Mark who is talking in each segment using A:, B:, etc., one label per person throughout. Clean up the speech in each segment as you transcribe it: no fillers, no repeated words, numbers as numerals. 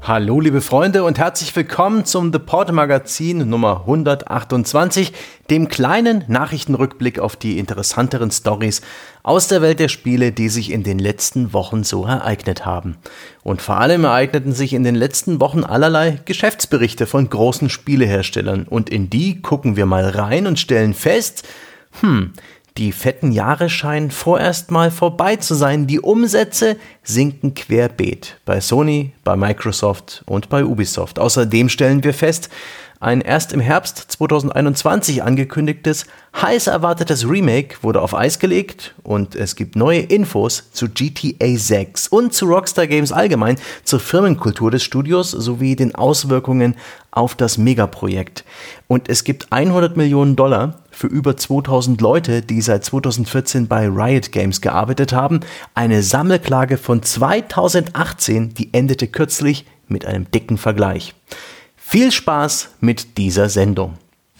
A: Hallo liebe Freunde und herzlich willkommen zum The Pod Magazin Nummer 128, dem kleinen Nachrichtenrückblick auf die interessanteren Stories aus der Welt der Spiele, die sich in den letzten Wochen so ereignet haben. Und vor allem ereigneten sich in den letzten Wochen allerlei Geschäftsberichte von großen Spieleherstellern und in die gucken wir mal rein und stellen fest, die fetten Jahre scheinen vorerst mal vorbei zu sein. Die Umsätze sinken querbeet bei Sony, bei Microsoft und bei Ubisoft. Außerdem stellen wir fest, ein erst im Herbst 2021 angekündigtes, heiß erwartetes Remake wurde auf Eis gelegt und es gibt neue Infos zu GTA 6 und zu Rockstar Games allgemein, zur Firmenkultur des Studios sowie den Auswirkungen auf das Megaprojekt. Und es gibt $100 Millionen für über 2000 Leute, die seit 2014 bei Riot Games gearbeitet haben. Eine Sammelklage von 2018, die endete kürzlich mit einem dicken Vergleich. Viel Spaß mit dieser Sendung.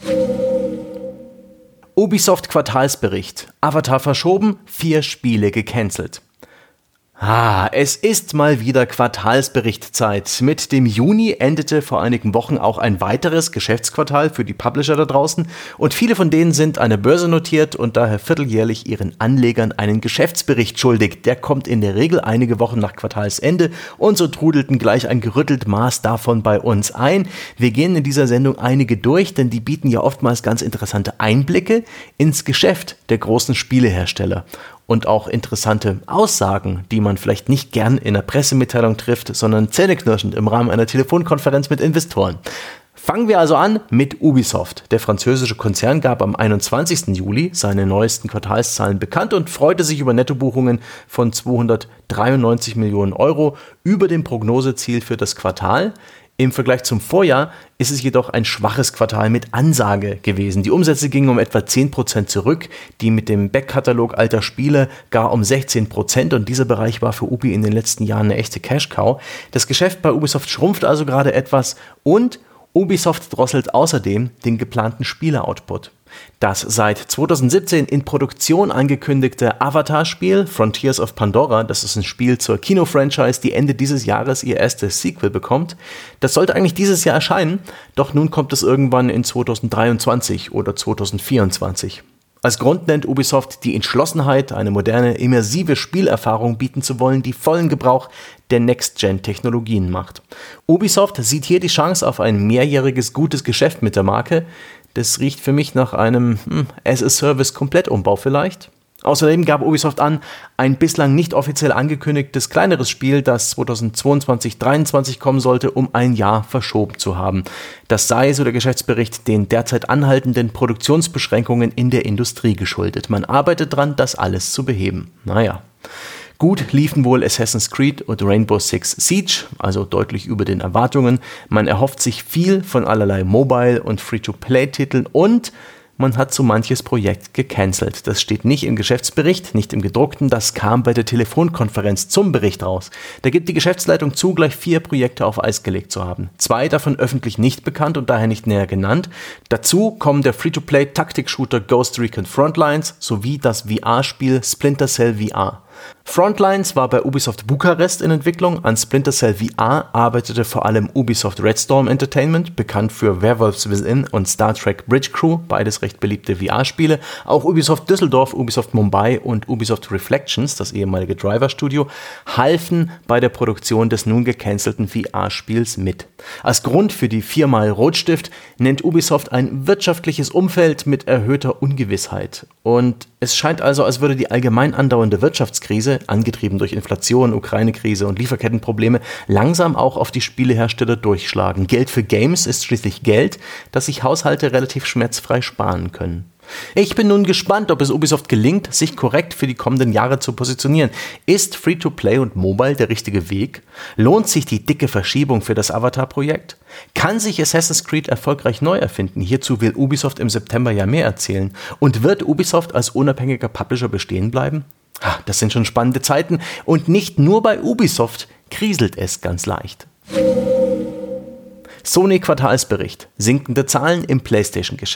A: Ubisoft Quartalsbericht. Avatar verschoben, 4 Spiele gecancelt. Es ist mal wieder Quartalsberichtzeit. Mit dem Juni endete vor einigen Wochen auch ein weiteres Geschäftsquartal für die Publisher da draußen und viele von denen sind an der Börse notiert und daher vierteljährlich ihren Anlegern einen Geschäftsbericht schuldig. Der kommt in der Regel einige Wochen nach Quartalsende und so trudelten gleich ein gerüttelt Maß davon bei uns ein. Wir gehen in dieser Sendung einige durch, denn die bieten ja oftmals ganz interessante Einblicke ins Geschäft der großen Spielehersteller. Und auch interessante Aussagen, die man vielleicht nicht gern in einer Pressemitteilung trifft, sondern zähneknirschend im Rahmen einer Telefonkonferenz mit Investoren. Fangen wir also an mit Ubisoft. Der französische Konzern gab am 21. Juli seine neuesten Quartalszahlen bekannt und freute sich über Nettobuchungen von 293 Millionen Euro über dem Prognoseziel für das Quartal. Im Vergleich zum Vorjahr ist es jedoch ein schwaches Quartal mit Ansage gewesen. Die Umsätze gingen um etwa 10% zurück, die mit dem Backkatalog alter Spiele gar um 16% und dieser Bereich war für Ubi in den letzten Jahren eine echte Cash-Cow. Das Geschäft bei Ubisoft schrumpft also gerade etwas und Ubisoft drosselt außerdem den geplanten Spiele-Output. Das seit 2017 in Produktion angekündigte Avatar-Spiel Frontiers of Pandora, das ist ein Spiel zur Kino-Franchise, die Ende dieses Jahres ihr erstes Sequel bekommt, das sollte eigentlich dieses Jahr erscheinen, doch nun kommt es irgendwann in 2023 oder 2024. Als Grund nennt Ubisoft die Entschlossenheit, eine moderne, immersive Spielerfahrung bieten zu wollen, die vollen Gebrauch der Next-Gen-Technologien macht. Ubisoft sieht hier die Chance auf ein mehrjähriges gutes Geschäft mit der Marke. Das riecht für mich nach einem As-a-Service-Komplettumbau vielleicht. Außerdem gab Ubisoft an, ein bislang nicht offiziell angekündigtes kleineres Spiel, das 2022-23 kommen sollte, um ein Jahr verschoben zu haben. Das sei, so der Geschäftsbericht, den derzeit anhaltenden Produktionsbeschränkungen in der Industrie geschuldet. Man arbeitet dran, das alles zu beheben. Gut liefen wohl Assassin's Creed und Rainbow Six Siege, also deutlich über den Erwartungen. Man erhofft sich viel von allerlei Mobile- und Free-to-Play-Titeln und man hat so manches Projekt gecancelt. Das steht nicht im Geschäftsbericht, nicht im gedruckten, das kam bei der Telefonkonferenz zum Bericht raus. Da gibt die Geschäftsleitung zu, gleich 4 Projekte auf Eis gelegt zu haben. 2 davon öffentlich nicht bekannt und daher nicht näher genannt. Dazu kommen der Free-to-Play-Taktik-Shooter Ghost Recon Frontlines sowie das VR-Spiel Splinter Cell VR. Frontlines war bei Ubisoft Bukarest in Entwicklung, an Splinter Cell VR arbeitete vor allem Ubisoft Red Storm Entertainment, bekannt für Werewolves Within und Star Trek Bridge Crew, beides recht beliebte VR-Spiele. Auch Ubisoft Düsseldorf, Ubisoft Mumbai und Ubisoft Reflections, das ehemalige Driver-Studio, halfen bei der Produktion des nun gecancelten VR-Spiels mit. Als Grund für die 4x Rotstift nennt Ubisoft ein wirtschaftliches Umfeld mit erhöhter Ungewissheit. Und es scheint also, als würde die allgemein andauernde Wirtschaftskrise, angetrieben durch Inflation, Ukraine-Krise und Lieferkettenprobleme, langsam auch auf die Spielehersteller durchschlagen. Geld für Games ist schließlich Geld, das sich Haushalte relativ schmerzfrei sparen können. Ich bin nun gespannt, ob es Ubisoft gelingt, sich korrekt für die kommenden Jahre zu positionieren. Ist Free-to-Play und Mobile der richtige Weg? Lohnt sich die dicke Verschiebung für das Avatar-Projekt? Kann sich Assassin's Creed erfolgreich neu erfinden? Hierzu will Ubisoft im September ja mehr erzählen. Und wird Ubisoft als unabhängiger Publisher bestehen bleiben? Das sind schon spannende Zeiten und nicht nur bei Ubisoft kriselt es ganz leicht. Sony Quartalsbericht. Sinkende Zahlen im PlayStation-Geschäft.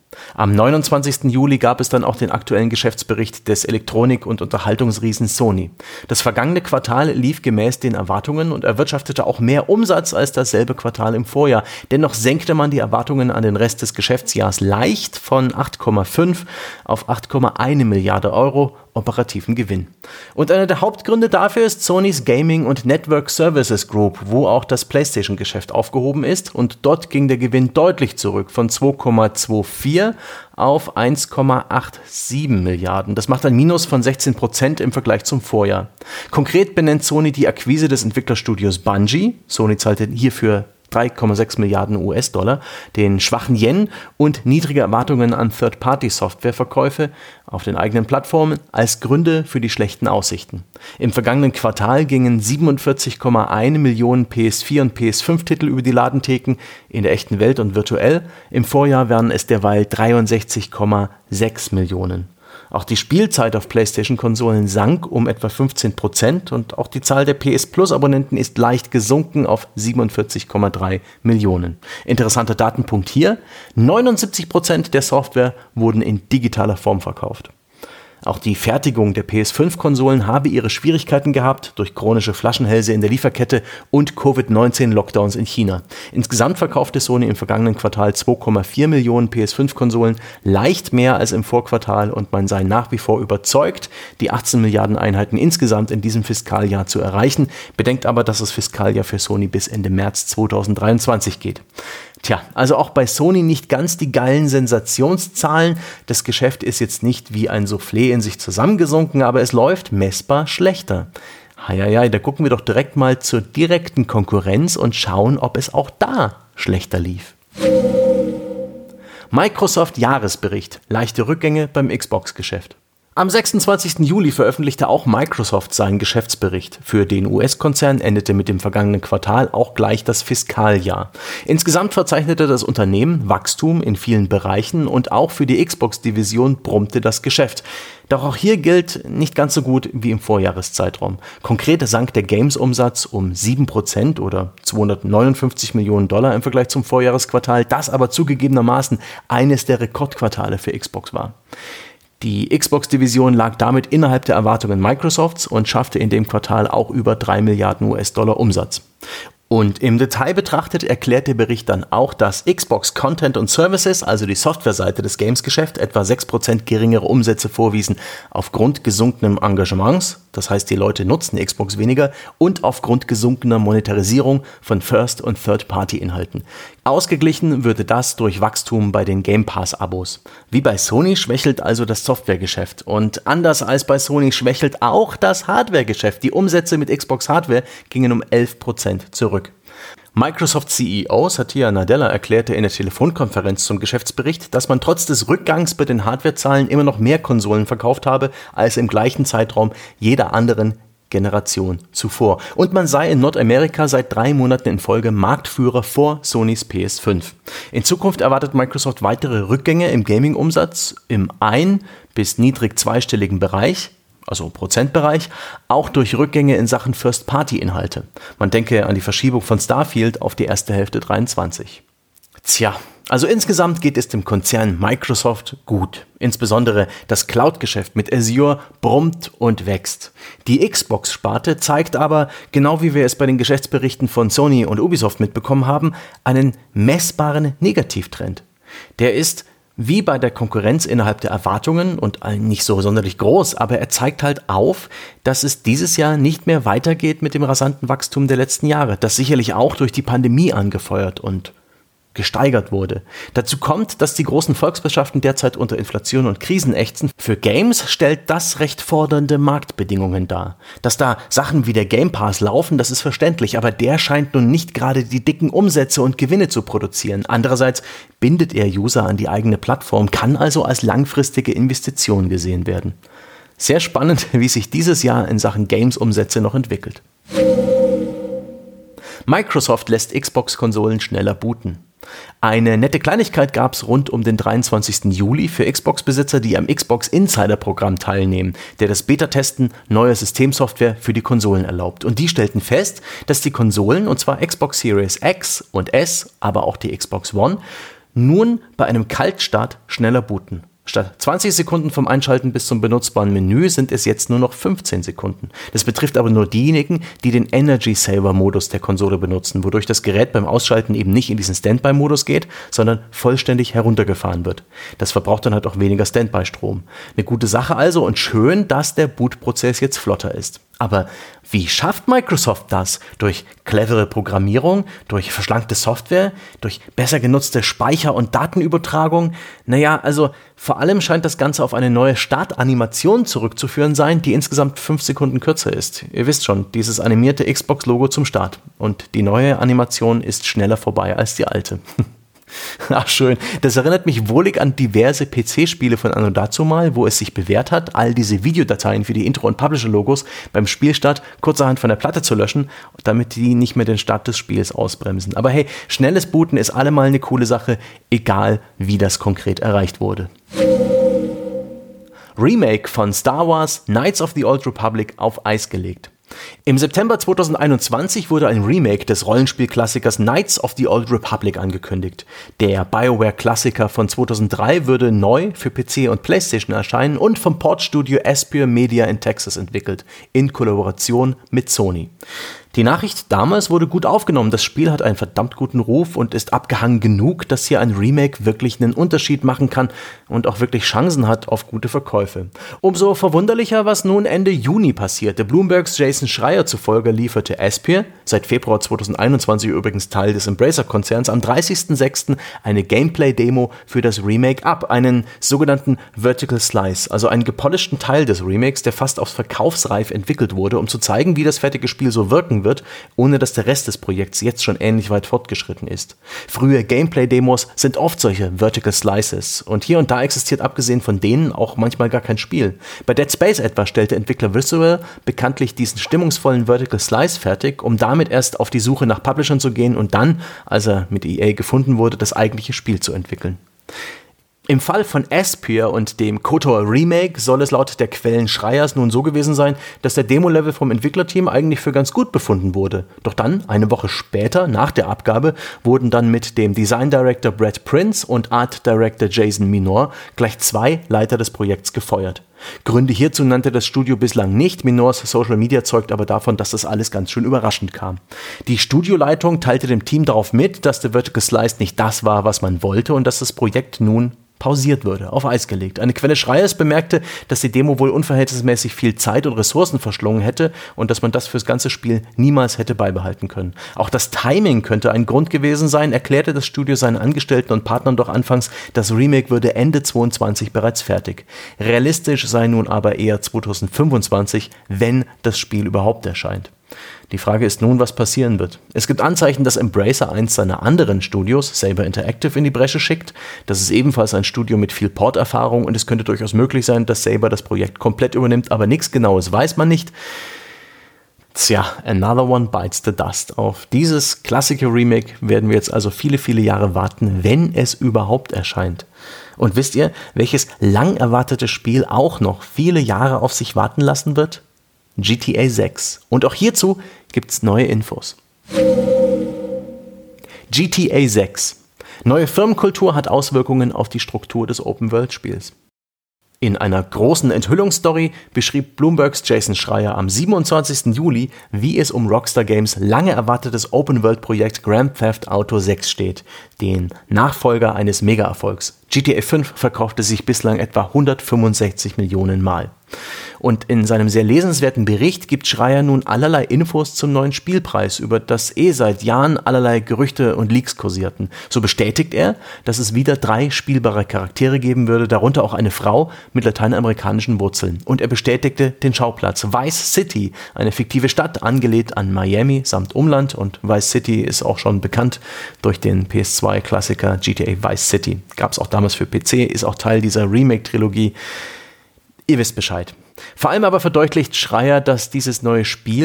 A: Am 29. Juli gab es dann auch den aktuellen Geschäftsbericht des Elektronik- und Unterhaltungsriesen Sony. Das vergangene Quartal lief gemäß den Erwartungen und erwirtschaftete auch mehr Umsatz als dasselbe Quartal im Vorjahr. Dennoch senkte man die Erwartungen an den Rest des Geschäftsjahres leicht von 8,5 auf 8,1 Milliarde Euro operativen Gewinn. Und einer der Hauptgründe dafür ist Sonys Gaming und Network Services Group, wo auch das PlayStation-Geschäft aufgehoben ist, und dort ging der Gewinn deutlich zurück von 2,24 auf 1,87 Milliarden. Das macht ein Minus von 16% im Vergleich zum Vorjahr. Konkret benennt Sony die Akquise des Entwicklerstudios Bungie. Sony zahlte hierfür 3,6 Milliarden US-Dollar, den schwachen Yen und niedrige Erwartungen an Third-Party-Softwareverkäufe auf den eigenen Plattformen als Gründe für die schlechten Aussichten. Im vergangenen Quartal gingen 47,1 Millionen PS4 und PS5-Titel über die Ladentheken in der echten Welt und virtuell. Im Vorjahr waren es derweil 63,6 Millionen. Auch die Spielzeit auf PlayStation-Konsolen sank um etwa 15% und auch die Zahl der PS Plus-Abonnenten ist leicht gesunken auf 47,3 Millionen. Interessanter Datenpunkt hier: 79% der Software wurden in digitaler Form verkauft. Auch die Fertigung der PS5-Konsolen habe ihre Schwierigkeiten gehabt durch chronische Flaschenhälse in der Lieferkette und Covid-19-Lockdowns in China. Insgesamt verkaufte Sony im vergangenen Quartal 2,4 Millionen PS5-Konsolen, leicht mehr als im Vorquartal, und man sei nach wie vor überzeugt, die 18 Milliarden Einheiten insgesamt in diesem Fiskaljahr zu erreichen. Bedenkt aber, dass das Fiskaljahr für Sony bis Ende März 2023 geht. Tja, also auch bei Sony nicht ganz die geilen Sensationszahlen. Das Geschäft ist jetzt nicht wie ein Soufflé in sich zusammengesunken, aber es läuft messbar schlechter. Heieiei, da gucken wir doch direkt mal zur direkten Konkurrenz und schauen, ob es auch da schlechter lief. Microsoft Jahresbericht, leichte Rückgänge beim Xbox-Geschäft. Am 26. Juli veröffentlichte auch Microsoft seinen Geschäftsbericht. Für den US-Konzern endete mit dem vergangenen Quartal auch gleich das Fiskaljahr. Insgesamt verzeichnete das Unternehmen Wachstum in vielen Bereichen und auch für die Xbox-Division brummte das Geschäft. Doch auch hier gilt nicht ganz so gut wie im Vorjahreszeitraum. Konkret sank der Games-Umsatz um 7% oder 259 Millionen Dollar im Vergleich zum Vorjahresquartal, das aber zugegebenermaßen eines der Rekordquartale für Xbox war. Die Xbox-Division lag damit innerhalb der Erwartungen Microsofts und schaffte in dem Quartal auch über 3 Milliarden US-Dollar Umsatz. Und im Detail betrachtet erklärt der Bericht dann auch, dass Xbox Content und Services, also die Softwareseite des Games-Geschäfts, etwa 6% geringere Umsätze vorwiesen aufgrund gesunkenem Engagements, das heißt die Leute nutzen die Xbox weniger, und aufgrund gesunkener Monetarisierung von First- und Third-Party-Inhalten. Ausgeglichen würde das durch Wachstum bei den Game Pass-Abos. Wie bei Sony schwächelt also das Softwaregeschäft und anders als bei Sony schwächelt auch das Hardwaregeschäft. Die Umsätze mit Xbox Hardware gingen um 11% zurück. Microsoft CEO Satya Nadella erklärte in der Telefonkonferenz zum Geschäftsbericht, dass man trotz des Rückgangs bei den Hardwarezahlen immer noch mehr Konsolen verkauft habe als im gleichen Zeitraum jeder anderen Generation zuvor. Und man sei in Nordamerika seit 3 Monaten in Folge Marktführer vor Sonys PS5. In Zukunft erwartet Microsoft weitere Rückgänge im Gaming-Umsatz im ein- bis niedrig zweistelligen Bereich, also Prozentbereich, auch durch Rückgänge in Sachen First-Party-Inhalte. Man denke an die Verschiebung von Starfield auf die erste Hälfte 23. Tja, also insgesamt geht es dem Konzern Microsoft gut. Insbesondere das Cloud-Geschäft mit Azure brummt und wächst. Die Xbox-Sparte zeigt aber, genau wie wir es bei den Geschäftsberichten von Sony und Ubisoft mitbekommen haben, einen messbaren Negativtrend. Der ist wie bei der Konkurrenz innerhalb der Erwartungen und nicht so sonderlich groß, aber er zeigt halt auf, dass es dieses Jahr nicht mehr weitergeht mit dem rasanten Wachstum der letzten Jahre, das sicherlich auch durch die Pandemie angefeuert und gesteigert wurde. Dazu kommt, dass die großen Volkswirtschaften derzeit unter Inflation und Krisen ächzen. Für Games stellt das recht fordernde Marktbedingungen dar. Dass da Sachen wie der Game Pass laufen, das ist verständlich, aber der scheint nun nicht gerade die dicken Umsätze und Gewinne zu produzieren. Andererseits bindet er User an die eigene Plattform, kann also als langfristige Investition gesehen werden. Sehr spannend, wie sich dieses Jahr in Sachen Games-Umsätze noch entwickelt. Microsoft lässt Xbox-Konsolen schneller booten. Eine nette Kleinigkeit gab es rund um den 23. Juli für Xbox-Besitzer, die am Xbox Insider-Programm teilnehmen, der das Beta-Testen neuer Systemsoftware für die Konsolen erlaubt. Und die stellten fest, dass die Konsolen, und zwar Xbox Series X und S, aber auch die Xbox One, Nun bei einem Kaltstart schneller booten. Statt 20 Sekunden vom Einschalten bis zum benutzbaren Menü sind es jetzt nur noch 15 Sekunden. Das betrifft aber nur diejenigen, die den Energy Saver Modus der Konsole benutzen, wodurch das Gerät beim Ausschalten eben nicht in diesen Standby-Modus geht, sondern vollständig heruntergefahren wird. Das verbraucht dann halt auch weniger Standby-Strom. Eine gute Sache also und schön, dass der Bootprozess jetzt flotter ist. Aber wie schafft Microsoft das? Durch clevere Programmierung, durch verschlankte Software, durch besser genutzte Speicher- und Datenübertragung? Naja, also vor allem scheint das Ganze auf eine neue Startanimation zurückzuführen sein, die insgesamt 5 Sekunden kürzer ist. Ihr wisst schon, dieses animierte Xbox-Logo zum Start. Und die neue Animation ist schneller vorbei als die alte. Ach schön, das erinnert mich wohlig an diverse PC-Spiele von anno dazumal, wo es sich bewährt hat, all diese Videodateien für die Intro- und Publisher-Logos beim Spielstart kurzerhand von der Platte zu löschen, damit die nicht mehr den Start des Spiels ausbremsen. Aber hey, schnelles Booten ist allemal eine coole Sache, egal wie das konkret erreicht wurde. Remake von Star Wars Knights of the Old Republic auf Eis gelegt. Im September 2021 wurde ein Remake des Rollenspielklassikers Knights of the Old Republic angekündigt. Der BioWare-Klassiker von 2003 würde neu für PC und PlayStation erscheinen und vom Portstudio Aspyr Media in Texas entwickelt, in Kollaboration mit Sony. Die Nachricht damals wurde gut aufgenommen. Das Spiel hat einen verdammt guten Ruf und ist abgehangen genug, dass hier ein Remake wirklich einen Unterschied machen kann und auch wirklich Chancen hat auf gute Verkäufe. Umso verwunderlicher, was nun Ende Juni passierte. Bloombergs Jason Schreier zufolge lieferte Aspyr, seit Februar 2021 übrigens Teil des Embracer-Konzerns, am 30.06. eine Gameplay-Demo für das Remake ab, einen sogenannten Vertical Slice, also einen gepolischten Teil des Remakes, der fast aufs Verkaufsreif entwickelt wurde, um zu zeigen, wie das fertige Spiel so wirken wird, ohne dass der Rest des Projekts jetzt schon ähnlich weit fortgeschritten ist. Frühe Gameplay-Demos sind oft solche Vertical Slices und hier und da existiert abgesehen von denen auch manchmal gar kein Spiel. Bei Dead Space etwa stellte Entwickler Visceral bekanntlich diesen stimmungsvollen Vertical Slice fertig, um damit erst auf die Suche nach Publishern zu gehen und dann, als er mit EA gefunden wurde, das eigentliche Spiel zu entwickeln. Im Fall von Aspyr und dem KOTOR Remake soll es laut der Quellen Schreiers nun so gewesen sein, dass der Demo-Level vom Entwicklerteam eigentlich für ganz gut befunden wurde. Doch dann, eine Woche später, nach der Abgabe, wurden dann mit dem Design Director Brad Prince und Art Director Jason Minor gleich 2 Leiter des Projekts gefeuert. Gründe hierzu nannte das Studio bislang nicht, Minors Social Media zeugt aber davon, dass das alles ganz schön überraschend kam. Die Studioleitung teilte dem Team darauf mit, dass der Vertical Slice nicht das war, was man wollte und dass das Projekt nun pausiert würde, auf Eis gelegt. Eine Quelle Schreiers bemerkte, dass die Demo wohl unverhältnismäßig viel Zeit und Ressourcen verschlungen hätte und dass man das fürs ganze Spiel niemals hätte beibehalten können. Auch das Timing könnte ein Grund gewesen sein, erklärte das Studio seinen Angestellten und Partnern doch anfangs, das Remake würde Ende 2022 bereits fertig. Realistisch sei nun aber eher 2025, wenn das Spiel überhaupt erscheint. Die Frage ist nun, was passieren wird. Es gibt Anzeichen, dass Embracer eins seiner anderen Studios, Saber Interactive, in die Bresche schickt. Das ist ebenfalls ein Studio mit viel Port-Erfahrung und es könnte durchaus möglich sein, dass Saber das Projekt komplett übernimmt, aber nichts Genaues weiß man nicht. Tja, another one bites the dust. Auf dieses Klassiker-Remake werden wir jetzt also viele, viele Jahre warten, wenn es überhaupt erscheint. Und wisst ihr, welches lang erwartete Spiel auch noch viele Jahre auf sich warten lassen wird? GTA 6. Und auch hierzu gibt's neue Infos. GTA 6. Neue Firmenkultur hat Auswirkungen auf die Struktur des Open-World-Spiels. In einer großen Enthüllungsstory beschrieb Bloombergs Jason Schreier am 27. Juli, wie es um Rockstar Games lange erwartetes Open-World-Projekt Grand Theft Auto 6 steht, den Nachfolger eines Mega-Erfolgs. GTA 5 verkaufte sich bislang etwa 165 Millionen Mal. Und in seinem sehr lesenswerten Bericht gibt Schreier nun allerlei Infos zum neuen Spielpreis, über das seit Jahren allerlei Gerüchte und Leaks kursierten. So bestätigt er, dass es wieder 3 spielbare Charaktere geben würde, darunter auch eine Frau mit lateinamerikanischen Wurzeln. Und er bestätigte den Schauplatz Vice City, eine fiktive Stadt, angelehnt an Miami samt Umland. Und Vice City ist auch schon bekannt durch den PS2-Klassiker GTA Vice City. Gab es auch damals für PC, ist auch Teil dieser Remake-Trilogie. Ihr wisst Bescheid. Vor allem aber verdeutlicht Schreier, dass dieses neue Spiel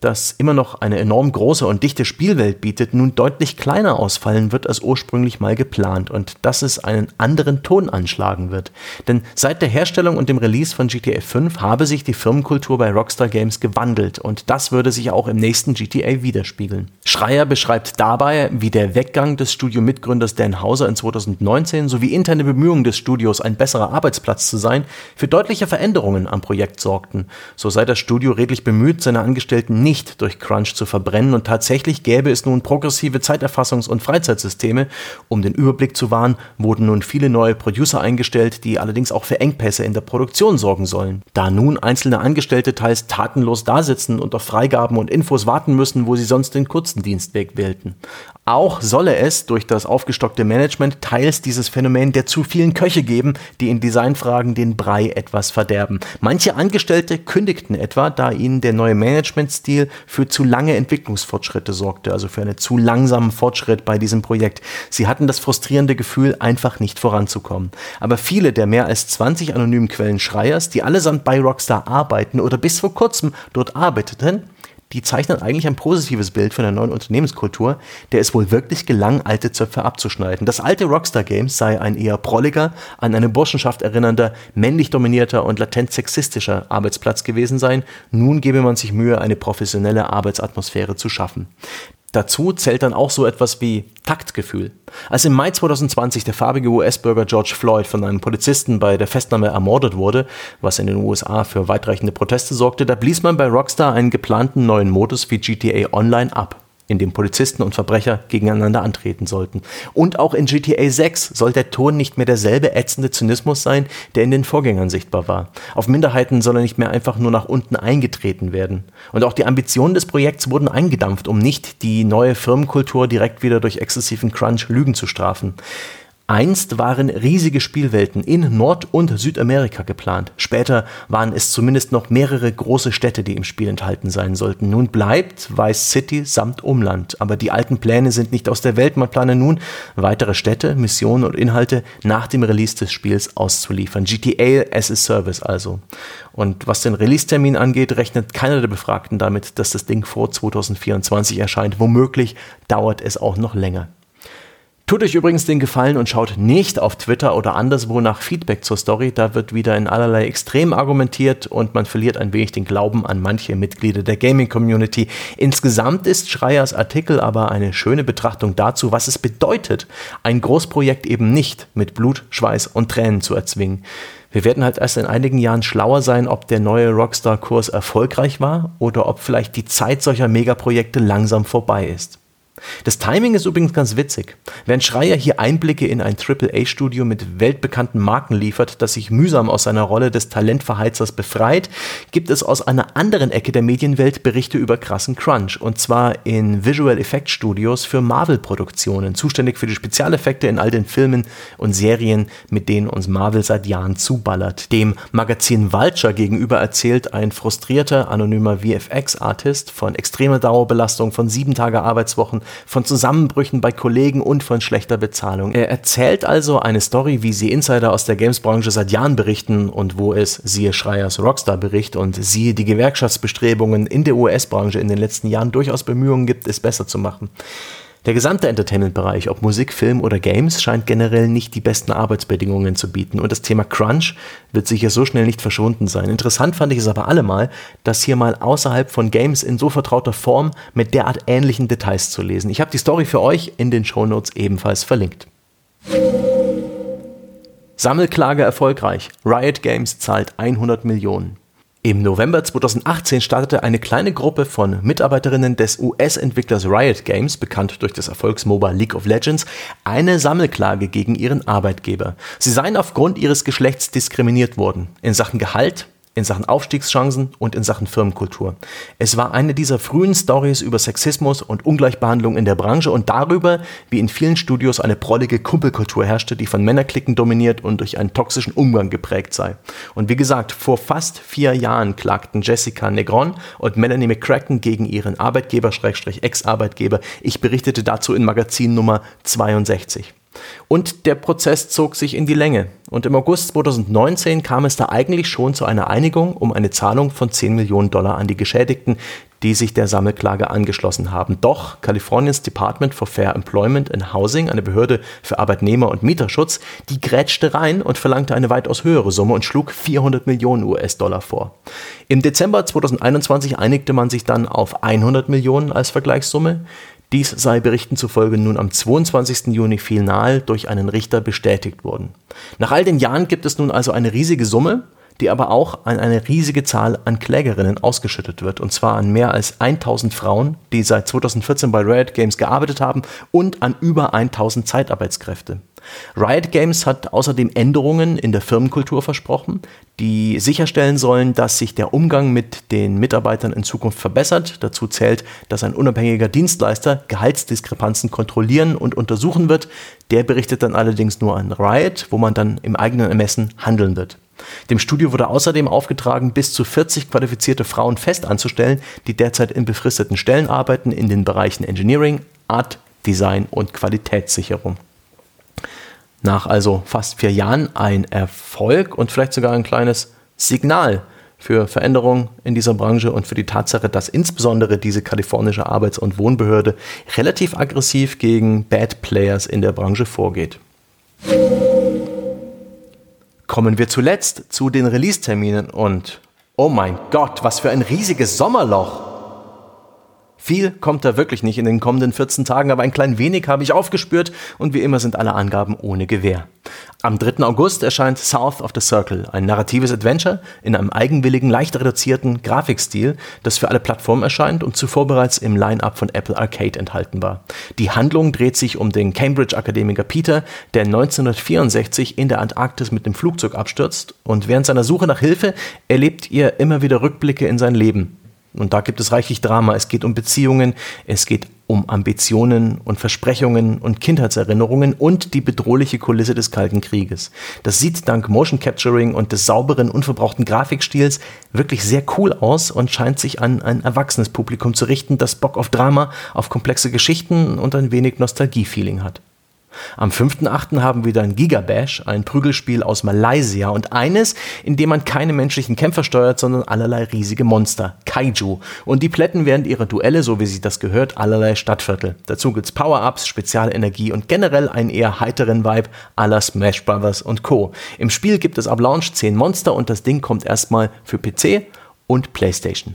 A: das immer noch eine enorm große und dichte Spielwelt bietet, nun deutlich kleiner ausfallen wird als ursprünglich mal geplant und dass es einen anderen Ton anschlagen wird. Denn seit der Herstellung und dem Release von GTA 5 habe sich die Firmenkultur bei Rockstar Games gewandelt und das würde sich auch im nächsten GTA widerspiegeln. Schreier beschreibt dabei, wie der Weggang des Studio-Mitgründers Dan Houser in 2019 sowie interne Bemühungen des Studios, ein besserer Arbeitsplatz zu sein, für deutliche Veränderungen am Projekt sorgten. So sei das Studio redlich bemüht, seine Angestellten nicht durch Crunch zu verbrennen und tatsächlich gäbe es nun progressive Zeiterfassungs- und Freizeitsysteme. Um den Überblick zu wahren, wurden nun viele neue Producer eingestellt, die allerdings auch für Engpässe in der Produktion sorgen sollen. Da nun einzelne Angestellte teils tatenlos dasitzen und auf Freigaben und Infos warten müssen, wo sie sonst den kurzen Dienstweg wählten. Auch solle es durch das aufgestockte Management teils dieses Phänomen der zu vielen Köche geben, die in Designfragen den Brei etwas verderben. Manche Angestellte kündigten etwa, da ihnen der neue Managementstil für zu lange Entwicklungsfortschritte sorgte, also für einen zu langsamen Fortschritt bei diesem Projekt. Sie hatten das frustrierende Gefühl, einfach nicht voranzukommen. Aber viele der mehr als 20 anonymen Quellen Schreiers, die allesamt bei Rockstar arbeiten oder bis vor kurzem dort arbeiteten, die zeichnen eigentlich ein positives Bild von der neuen Unternehmenskultur, der es wohl wirklich gelang, alte Zöpfe abzuschneiden. Das alte Rockstar Games sei ein eher prolliger, an eine Burschenschaft erinnernder, männlich dominierter und latent sexistischer Arbeitsplatz gewesen sein. Nun gebe man sich Mühe, eine professionelle Arbeitsatmosphäre zu schaffen. Dazu zählt dann auch so etwas wie Taktgefühl. Als im Mai 2020 der farbige US-Bürger George Floyd von einem Polizisten bei der Festnahme ermordet wurde, was in den USA für weitreichende Proteste sorgte, da blies man bei Rockstar einen geplanten neuen Modus wie GTA Online ab, in dem Polizisten und Verbrecher gegeneinander antreten sollten. Und auch in GTA 6 soll der Ton nicht mehr derselbe ätzende Zynismus sein, der in den Vorgängern sichtbar war. Auf Minderheiten soll er nicht mehr einfach nur nach unten eingetreten werden. Und auch die Ambitionen des Projekts wurden eingedampft, um nicht die neue Firmenkultur direkt wieder durch exzessiven Crunch Lügen zu strafen. Einst waren riesige Spielwelten in Nord- und Südamerika geplant. Später waren es zumindest noch mehrere große Städte, die im Spiel enthalten sein sollten. Nun bleibt Vice City samt Umland. Aber die alten Pläne sind nicht aus der Welt. Man plane nun, weitere Städte, Missionen und Inhalte nach dem Release des Spiels auszuliefern. GTA as a Service also. Und was den Release-Termin angeht, rechnet keiner der Befragten damit, dass das Ding vor 2024 erscheint. Womöglich dauert es auch noch länger. Tut euch übrigens den Gefallen und schaut nicht auf Twitter oder anderswo nach Feedback zur Story, da wird wieder in allerlei Extrem argumentiert und man verliert ein wenig den Glauben an manche Mitglieder der Gaming-Community. Insgesamt ist Schreiers Artikel aber eine schöne Betrachtung dazu, was es bedeutet, ein Großprojekt eben nicht mit Blut, Schweiß und Tränen zu erzwingen. Wir werden halt erst in einigen Jahren schlauer sein, ob der neue Rockstar-Kurs erfolgreich war oder ob vielleicht die Zeit solcher Megaprojekte langsam vorbei ist. Das Timing ist übrigens ganz witzig. Während Schreier hier Einblicke in ein AAA-Studio mit weltbekannten Marken liefert, das sich mühsam aus seiner Rolle des Talentverheizers befreit, gibt es aus einer anderen Ecke der Medienwelt Berichte über krassen Crunch. Und zwar in Visual Effects Studios für Marvel-Produktionen, zuständig für die Spezialeffekte in all den Filmen und Serien, mit denen uns Marvel seit Jahren zuballert. Dem Magazin Vulture gegenüber erzählt ein frustrierter, anonymer VFX-Artist von extremer Dauerbelastung, von 7 Tage Arbeitswochen, von Zusammenbrüchen bei Kollegen und von schlechter Bezahlung. Er erzählt also eine Story, wie sie Insider aus der Games-Branche seit Jahren berichten und wo es, siehe Schreiers Rockstar-Bericht und siehe die Gewerkschaftsbestrebungen in der US-Branche in den letzten Jahren durchaus Bemühungen gibt, es besser zu machen. Der gesamte Entertainment-Bereich, ob Musik, Film oder Games, scheint generell nicht die besten Arbeitsbedingungen zu bieten. Und das Thema Crunch wird sicher so schnell nicht verschwunden sein. Interessant fand ich es aber allemal, das hier mal außerhalb von Games in so vertrauter Form mit derart ähnlichen Details zu lesen. Ich habe die Story für euch in den Shownotes ebenfalls verlinkt. Sammelklage erfolgreich. Riot Games zahlt 100 Millionen. Im November 2018 startete eine kleine Gruppe von Mitarbeiterinnen des US-Entwicklers Riot Games, bekannt durch das Erfolgs-MOBA League of Legends, eine Sammelklage gegen ihren Arbeitgeber. Sie seien aufgrund ihres Geschlechts diskriminiert worden. In Sachen Gehalt, in Sachen Aufstiegschancen und in Sachen Firmenkultur. Es war eine dieser frühen Stories über Sexismus und Ungleichbehandlung in der Branche und darüber, wie in vielen Studios eine prollige Kumpelkultur herrschte, die von Männerklicken dominiert und durch einen toxischen Umgang geprägt sei. Und wie gesagt, vor fast 4 Jahren klagten Jessica Negron und Melanie McCracken gegen ihren Arbeitgeber/Ex-Arbeitgeber. Ich berichtete dazu in Magazin Nummer 62. Und der Prozess zog sich in die Länge. Und im August 2019 kam es da eigentlich schon zu einer Einigung um eine Zahlung von $10 Millionen an die Geschädigten, die sich der Sammelklage angeschlossen haben. Doch Kaliforniens Department for Fair Employment and Housing, eine Behörde für Arbeitnehmer- und Mieterschutz, die grätschte rein und verlangte eine weitaus höhere Summe und schlug 400 Millionen US-Dollar vor. Im Dezember 2021 einigte man sich dann auf 100 Millionen als Vergleichssumme. Dies sei Berichten zufolge nun am 22. Juni final durch einen Richter bestätigt worden. Nach all den Jahren gibt es nun also eine riesige Summe, die aber auch an eine riesige Zahl an Klägerinnen ausgeschüttet wird, und zwar an mehr als 1000 Frauen, die seit 2014 bei Riot Games gearbeitet haben, und an über 1000 Zeitarbeitskräfte. Riot Games hat außerdem Änderungen in der Firmenkultur versprochen, die sicherstellen sollen, dass sich der Umgang mit den Mitarbeitern in Zukunft verbessert. Dazu zählt, dass ein unabhängiger Dienstleister Gehaltsdiskrepanzen kontrollieren und untersuchen wird. Der berichtet dann allerdings nur an Riot, wo man dann im eigenen Ermessen handeln wird. Dem Studio wurde außerdem aufgetragen, bis zu 40 qualifizierte Frauen fest anzustellen, die derzeit in befristeten Stellen arbeiten in den Bereichen Engineering, Art, Design und Qualitätssicherung. Nach also fast 4 Jahren ein Erfolg und vielleicht sogar ein kleines Signal für Veränderungen in dieser Branche und für die Tatsache, dass insbesondere diese kalifornische Arbeits- und Wohnbehörde relativ aggressiv gegen Bad Players in der Branche vorgeht. Kommen wir zuletzt zu den Release-Terminen und oh mein Gott, was für ein riesiges Sommerloch! Viel kommt da wirklich nicht in den kommenden 14 Tagen, aber ein klein wenig habe ich aufgespürt und wie immer sind alle Angaben ohne Gewähr. Am 3. August erscheint South of the Circle, ein narratives Adventure in einem eigenwilligen, leicht reduzierten Grafikstil, das für alle Plattformen erscheint und zuvor bereits im Line-Up von Apple Arcade enthalten war. Die Handlung dreht sich um den Cambridge-Akademiker Peter, der 1964 in der Antarktis mit dem Flugzeug abstürzt, und während seiner Suche nach Hilfe erlebt ihr immer wieder Rückblicke in sein Leben. Und da gibt es reichlich Drama. Es geht um Beziehungen, es geht um Ambitionen und Versprechungen und Kindheitserinnerungen und die bedrohliche Kulisse des Kalten Krieges. Das sieht dank Motion Capturing und des sauberen, unverbrauchten Grafikstils wirklich sehr cool aus und scheint sich an ein erwachsenes Publikum zu richten, das Bock auf Drama, auf komplexe Geschichten und ein wenig Nostalgie-Feeling hat. Am 5.8. haben wir dann Gigabash, ein Prügelspiel aus Malaysia und eines, in dem man keine menschlichen Kämpfer steuert, sondern allerlei riesige Monster, Kaiju. Und die plätten während ihrer Duelle, so wie sich das gehört, allerlei Stadtviertel. Dazu gibt's Power-Ups, Spezialenergie und generell einen eher heiteren Vibe à la Smash Brothers und Co. Im Spiel gibt es ab Launch 10 Monster und das Ding kommt erstmal für PC und PlayStation.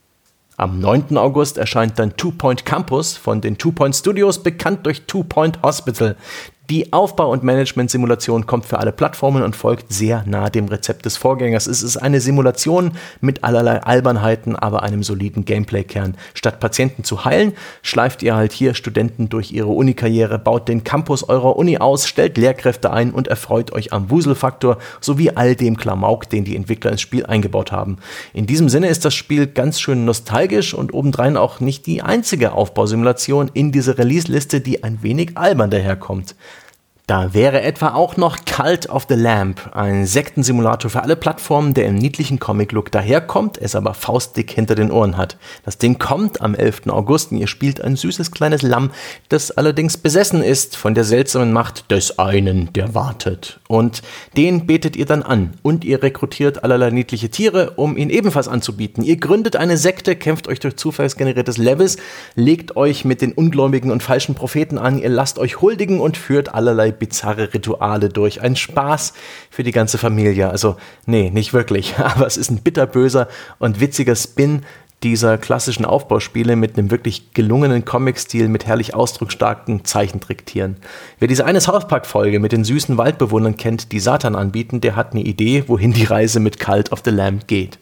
A: Am 9. August erscheint dann Two Point Campus von den Two Point Studios, bekannt durch Two Point Hospital. Die Aufbau- und Management-Simulation kommt für alle Plattformen und folgt sehr nah dem Rezept des Vorgängers. Es ist eine Simulation mit allerlei Albernheiten, aber einem soliden Gameplay-Kern. Statt Patienten zu heilen, schleift ihr halt hier Studenten durch ihre Uni-Karriere, baut den Campus eurer Uni aus, stellt Lehrkräfte ein und erfreut euch am Wuselfaktor sowie all dem Klamauk, den die Entwickler ins Spiel eingebaut haben. In diesem Sinne ist das Spiel ganz schön nostalgisch und obendrein auch nicht die einzige Aufbausimulation in dieser Release-Liste, die ein wenig albern daherkommt. Da wäre etwa auch noch Cult of the Lamb, ein Sektensimulator für alle Plattformen, der im niedlichen Comic-Look daherkommt, es aber faustdick hinter den Ohren hat. Das Ding kommt am 11. August und ihr spielt ein süßes kleines Lamm, das allerdings besessen ist von der seltsamen Macht des einen, der wartet. Und den betet ihr dann an und ihr rekrutiert allerlei niedliche Tiere, um ihn ebenfalls anzubieten. Ihr gründet eine Sekte, kämpft euch durch zufallsgeneriertes Levels, legt euch mit den ungläubigen und falschen Propheten an, ihr lasst euch huldigen und führt allerlei bizarre Rituale durch. Ein Spaß für die ganze Familie. Also, nee, nicht wirklich. Aber es ist ein bitterböser und witziger Spin dieser klassischen Aufbauspiele mit einem wirklich gelungenen Comic-Stil mit herrlich ausdrucksstarken Zeichentricktieren. Wer diese eine South Park-Folge mit den süßen Waldbewohnern kennt, die Satan anbieten, der hat eine Idee, wohin die Reise mit Cult of the Lamb geht.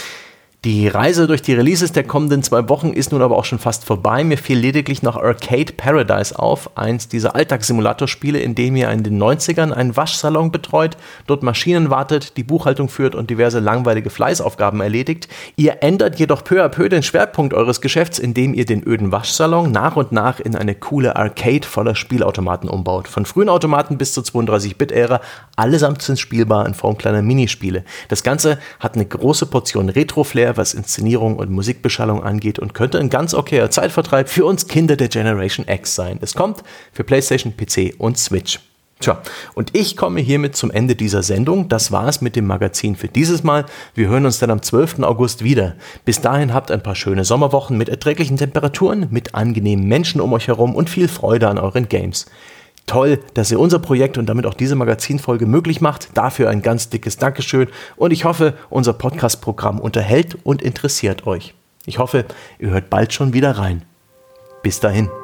A: Die Reise durch die Releases der kommenden 2 Wochen ist nun aber auch schon fast vorbei. Mir fiel lediglich noch Arcade Paradise auf, eins dieser Alltagssimulatorspiele, in dem ihr in den 90ern einen Waschsalon betreut, dort Maschinen wartet, die Buchhaltung führt und diverse langweilige Fleißaufgaben erledigt. Ihr ändert jedoch peu à peu den Schwerpunkt eures Geschäfts, indem ihr den öden Waschsalon nach und nach in eine coole Arcade voller Spielautomaten umbaut. Von frühen Automaten bis zur 32-Bit-Ära, allesamt sind spielbar in Form kleiner Minispiele. Das Ganze hat eine große Portion Retro-Flair, was Inszenierung und Musikbeschallung angeht und könnte ein ganz okayer Zeitvertreib für uns Kinder der Generation X sein. Es kommt für PlayStation, PC und Switch. Tja, und ich komme hiermit zum Ende dieser Sendung. Das war's mit dem Magazin für dieses Mal. Wir hören uns dann am 12. August wieder. Bis dahin habt ein paar schöne Sommerwochen mit erträglichen Temperaturen, mit angenehmen Menschen um euch herum und viel Freude an euren Games. Toll, dass ihr unser Projekt und damit auch diese Magazinfolge möglich macht. Dafür ein ganz dickes Dankeschön und ich hoffe, unser Podcast-Programm unterhält und interessiert euch. Ich hoffe, ihr hört bald schon wieder rein. Bis dahin.